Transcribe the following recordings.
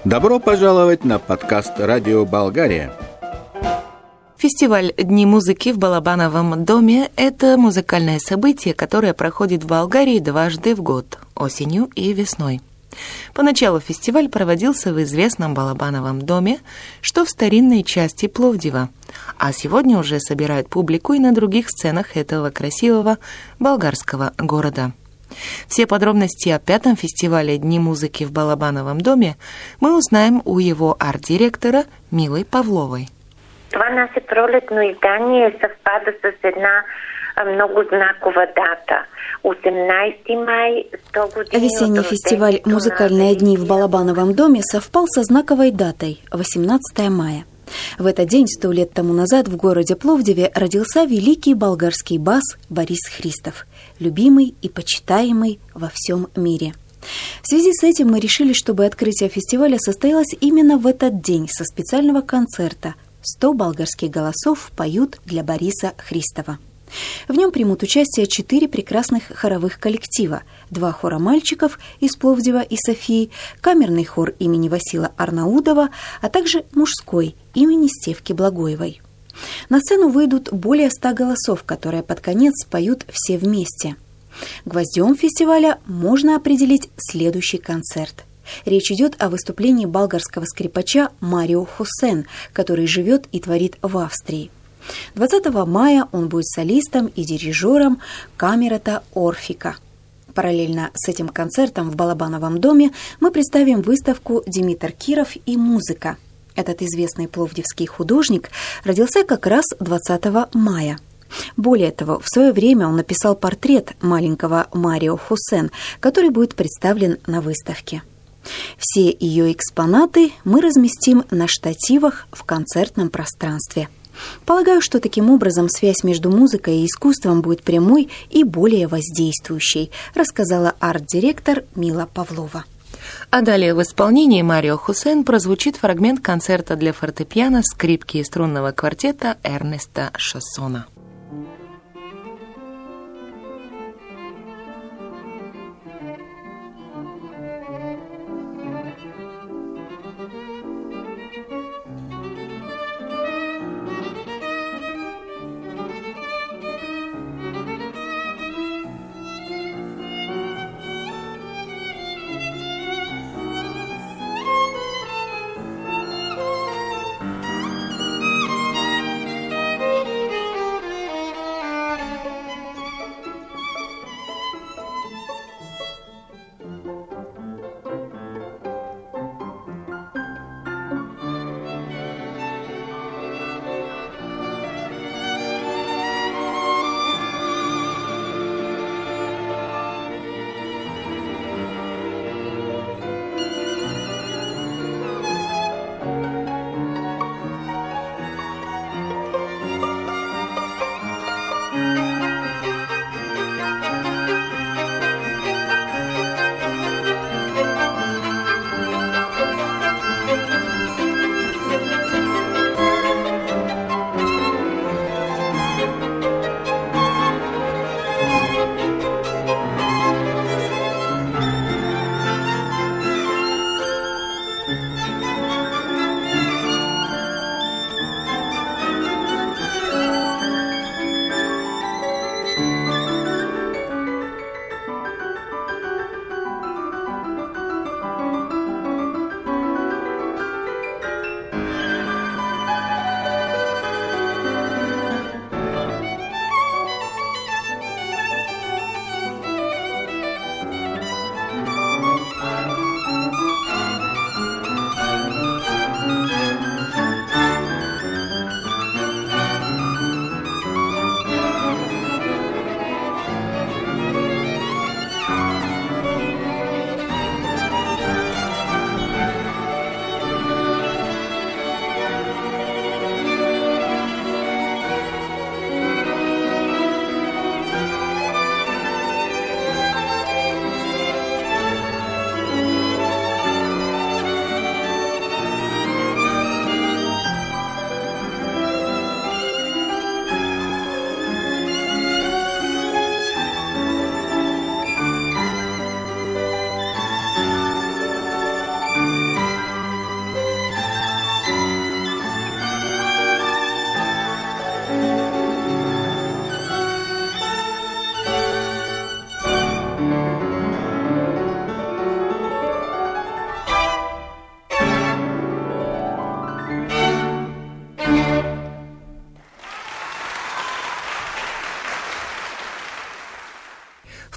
Добро пожаловать на подкаст «Радио Болгария». Фестиваль «Дни музыки» в Балабановом доме – это музыкальное событие, которое проходит в Болгарии дважды в год – осенью и весной. Поначалу фестиваль проводился в известном Балабановом доме, что в старинной части Пловдива, а сегодня уже собирает публику и на других сценах этого красивого болгарского города. Все подробности о пятом фестивале «Дни музыки» в Балабановом доме мы узнаем у его арт-директора Милы Павловой. Това наше пролетно издание съвпада с една много знакова дата. 18 май, 100 години. Весенний фестиваль «Музыкальные дни» в Балабановом доме совпал со знаковой датой – 18 мая. В этот день 100 лет тому назад в городе Пловдиве родился великий болгарский бас Борис Христов, любимый и почитаемый во всем мире. В связи с этим мы решили, чтобы открытие фестиваля состоялось именно в этот день со специального концерта «100 болгарских голосов поют для Бориса Христова». В нем примут участие 4 прекрасных хоровых коллектива, 2 хора мальчиков из Пловдива и Софии, камерный хор имени Васила Арнаудова, а также мужской имени Стевки Благоевой. На сцену выйдут более 100 голосов, которые под конец поют все вместе. Гвоздем фестиваля можно определить следующий концерт. Речь идет о выступлении болгарского скрипача Марио Хосен, который живет и творит в Австрии. 20 мая он будет солистом и дирижером Камерата Орфика. Параллельно с этим концертом в Балабановом доме мы представим выставку «Димитр Киров и музыка». Этот известный пловдивский художник родился как раз 20 мая. Более того, в свое время он написал портрет маленького Марио Хосен, который будет представлен на выставке. Все ее экспонаты мы разместим на штативах в концертном пространстве. Полагаю, что таким образом связь между музыкой и искусством будет прямой и более воздействующей, рассказала арт-директор Мила Павлова. А далее в исполнении Марио Хосен прозвучит фрагмент концерта для фортепиано, скрипки и струнного квартета Эрнеста Шассона.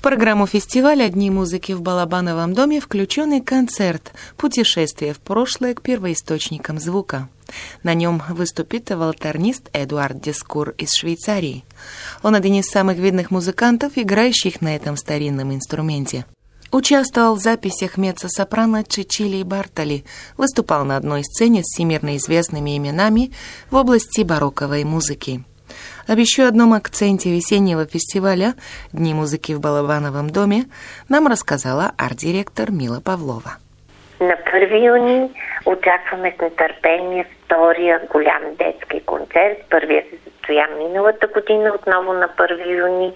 программу фестиваля «Дни музыки в Балабановом доме» включен и концерт «Путешествие в прошлое к первоисточникам звука». На нем выступит валтернист Эдуард Дескур из Швейцарии. Он один из самых видных музыкантов, играющих на этом старинном инструменте. Участвовал в записях меццо-сопрано Чичили Бартоли, выступал на одной сцене с всемирно известными именами в области барокковой музыки. Об еще одном акценте весеннего фестиваля «Дни музыки в Балабановом доме» нам рассказала арт-директор Мила Павлова. На 1 юни очакваме с нетърпение втория голям детски концерт. Първия се състоя миналата година, отново на 1 юни.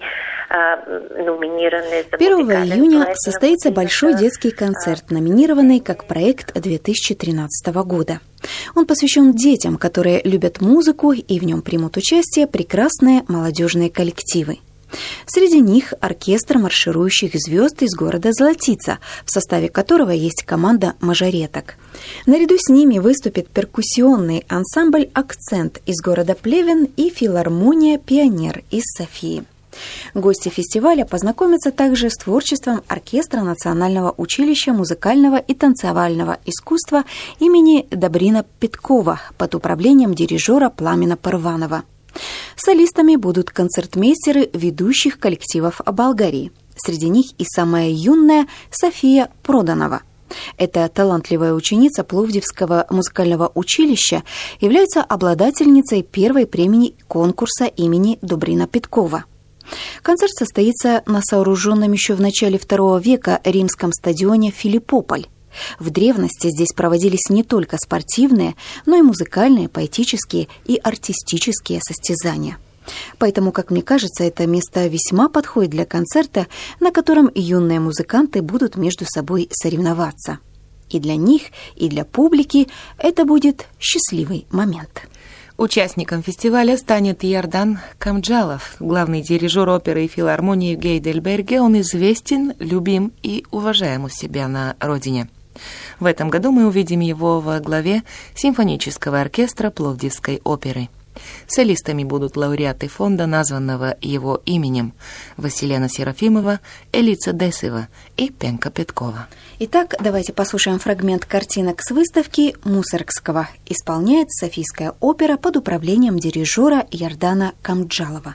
1 июня состоится большой детский концерт, номинированный как проект 2013 года. Он посвящен детям, которые любят музыку, и в нем примут участие прекрасные молодежные коллективы. Среди них оркестр марширующих звезд из города Золотица, в составе которого есть команда мажореток. Наряду с ними выступит перкуссионный ансамбль «Акцент» из города Плевен и филармония «Пионер» из Софии. Гости фестиваля познакомятся также с творчеством оркестра Национального училища музыкального и танцевального искусства имени Добрина Петкова под управлением дирижера Пламена Парванова. Солистами будут концертмейстеры ведущих коллективов Болгарии. Среди них и самая юная София Проданова. Эта талантливая ученица Пловдивского музыкального училища является обладательницей первой премии конкурса имени Добрина Петкова. Концерт состоится на сооруженном еще в начале II века римском стадионе Филиппополь. В древности здесь проводились не только спортивные, но и музыкальные, поэтические и артистические состязания. Поэтому, как мне кажется, это место весьма подходит для концерта, на котором юные музыканты будут между собой соревноваться. И для них, и для публики это будет счастливый момент. Участником фестиваля станет Ярдан Камджалов, главный дирижер оперы и филармонии в Гейдельберге. Он известен, любим и уважаем у себя на родине. В этом году мы увидим его во главе симфонического оркестра Пловдивской оперы. Солистами будут лауреаты фонда, названного его именем, Василена Серафимова, Элица Десева и Пенка Петкова. Итак, давайте послушаем фрагмент картинок с выставки Мусоргского. Исполняет Софийская опера под управлением дирижера Ярдана Камджалова.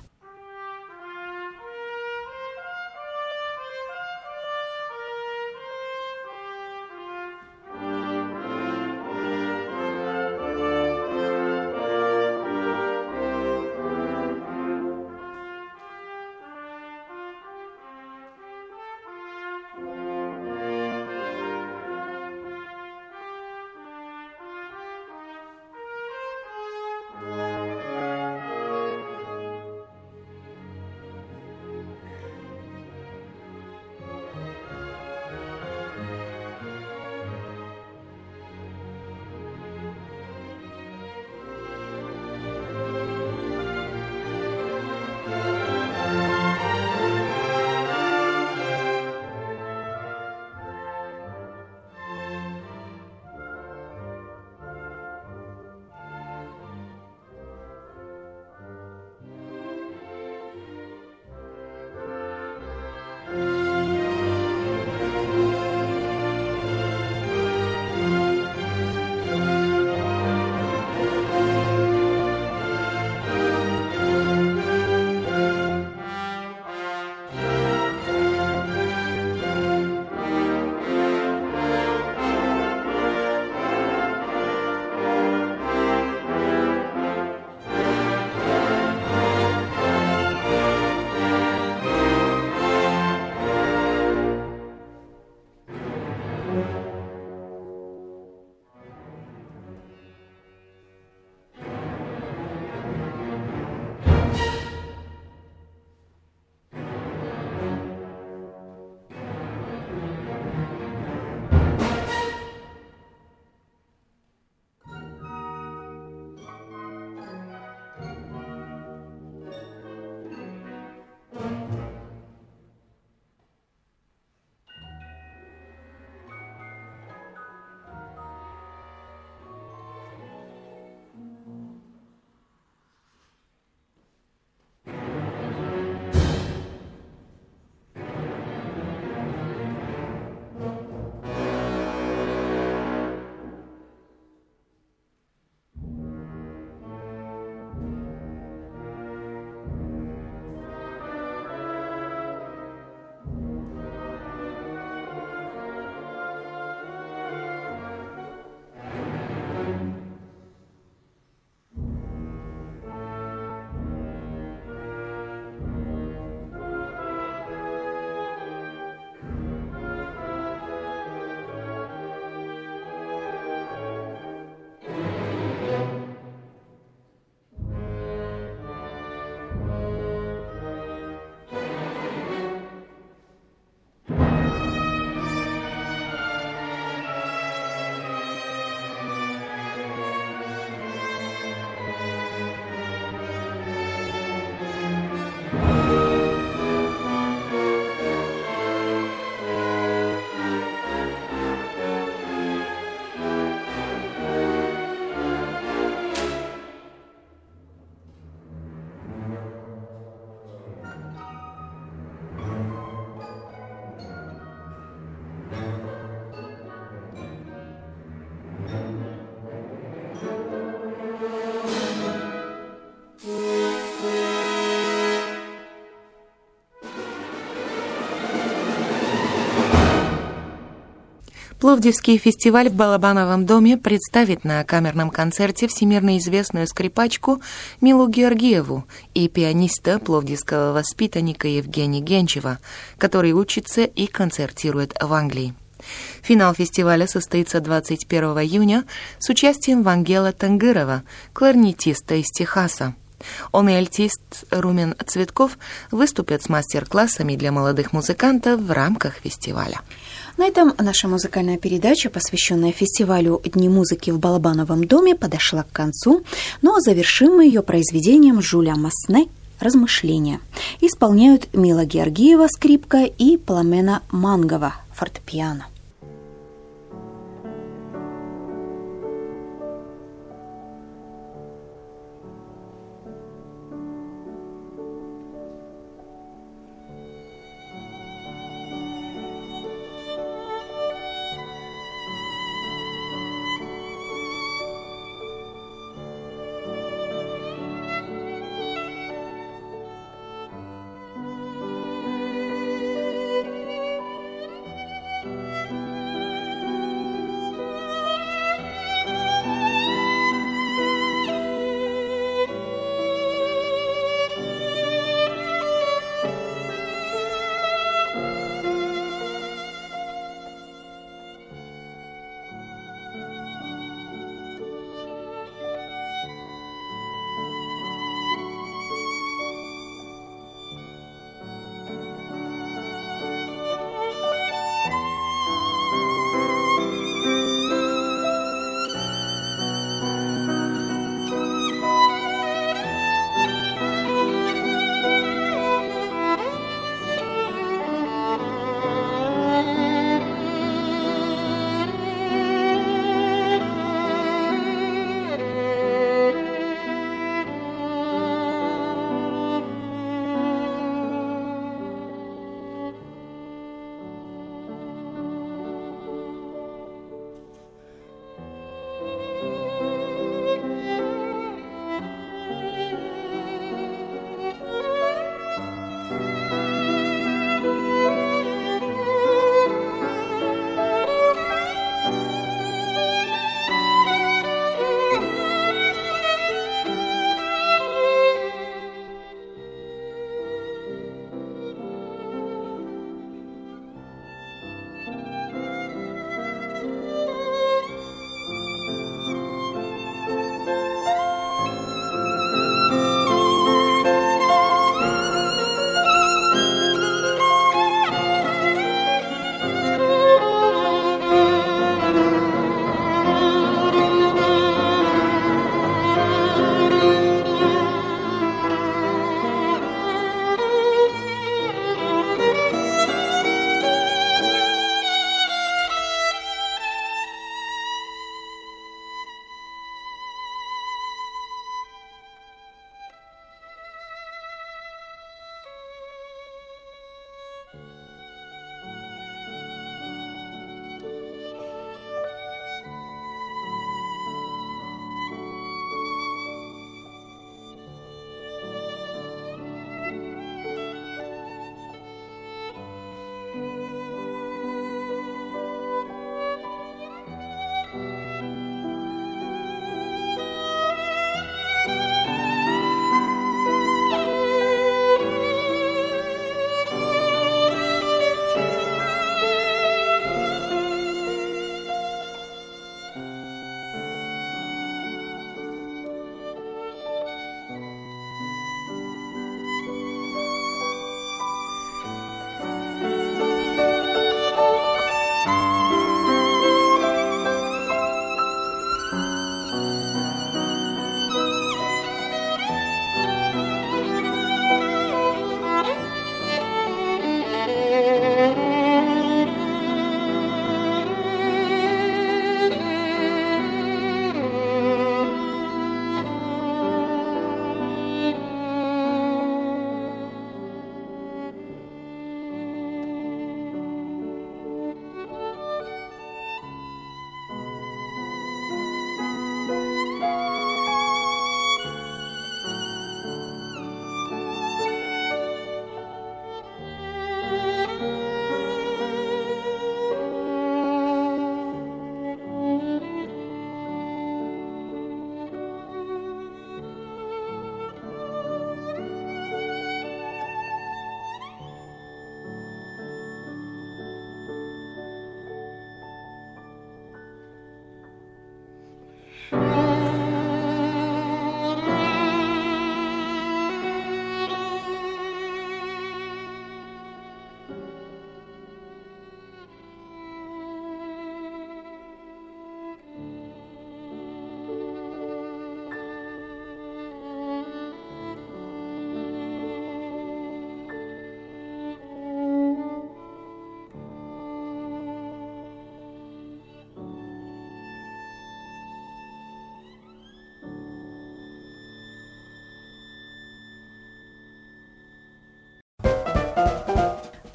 Пловдивский фестиваль в Балабановом доме представит на камерном концерте всемирно известную скрипачку Милу Георгиеву и пианиста пловдивского воспитанника Евгения Генчева, который учится и концертирует в Англии. Финал фестиваля состоится 21 июня с участием Вангела Тангырова, кларнетиста из Техаса. Он и альтист Румен Цветков выступят с мастер-классами для молодых музыкантов в рамках фестиваля. На этом наша музыкальная передача, посвященная фестивалю «Дни музыки в Балабановом доме», подошла к концу, но завершим мы ее произведением Жюля Масне «Размышления». Исполняют Мила Георгиева, скрипка, и Пламена Мангова, фортепиано.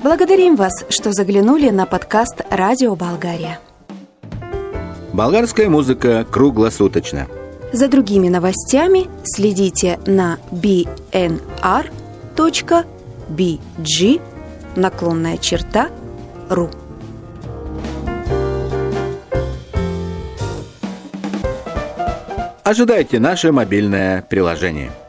Благодарим вас, что заглянули на подкаст «Радио Болгария». Болгарская музыка круглосуточно. За другими новостями следите на bnr.bg/ru. Ожидайте наше мобильное приложение.